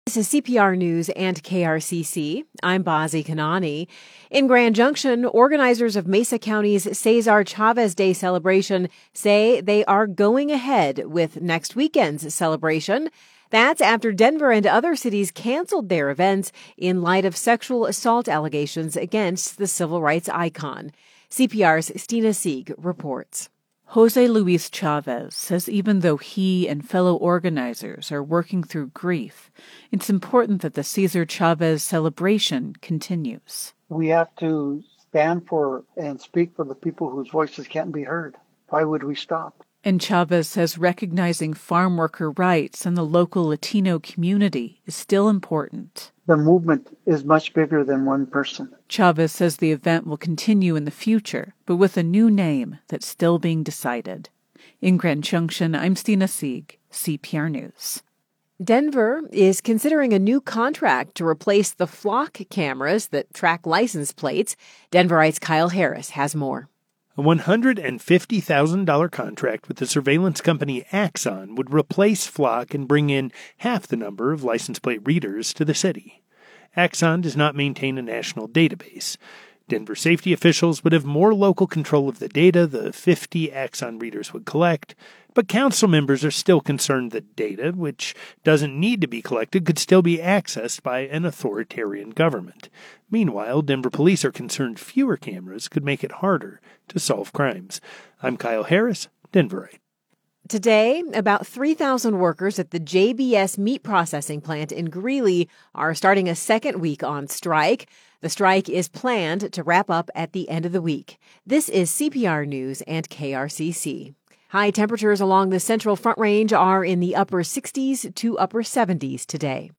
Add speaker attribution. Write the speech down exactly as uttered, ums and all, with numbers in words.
Speaker 1: This is C P R News and K R C C. I'm Bazi Kanani. In Grand Junction, organizers of Mesa County's Cesar Chavez Day celebration say they are going ahead with next weekend's celebration. That's after Denver and other cities canceled their events in light of sexual assault allegations against the civil rights icon. C P R's Stina Sieg reports.
Speaker 2: Jose Luis Chavez says even though he and fellow organizers are working through grief, it's important that the Cesar Chavez celebration continues.
Speaker 3: We have to stand for and speak for the people whose voices can't be heard. Why would we stop?
Speaker 2: And Chavez says recognizing farm worker rights and the local Latino community is still important.
Speaker 3: The movement is much bigger than one person.
Speaker 2: Chavez says the event will continue in the future, but with a new name that's still being decided. In Grand Junction, I'm Stina Sieg, C P R News.
Speaker 1: Denver is considering a new contract to replace the flock cameras that track license plates. Denverite's Kyle Harris has more.
Speaker 4: A one hundred fifty thousand dollars contract with the surveillance company Axon would replace Flock and bring in half the number of license plate readers to the city. Axon does not maintain a national database. Denver safety officials would have more local control of the data the fifty Axon readers would collect, but council members are still concerned that data, which doesn't need to be collected, could still be accessed by an authoritarian government. Meanwhile, Denver police are concerned fewer cameras could make it harder to solve crimes. I'm Kyle Harris, Denverite.
Speaker 1: Today, about three thousand workers at the J B S meat processing plant in Greeley are starting a second week on strike. The strike is planned to wrap up at the end of the week. This is C P R News and K R C C. High temperatures along the Central Front Range are in the upper sixties to upper seventies today.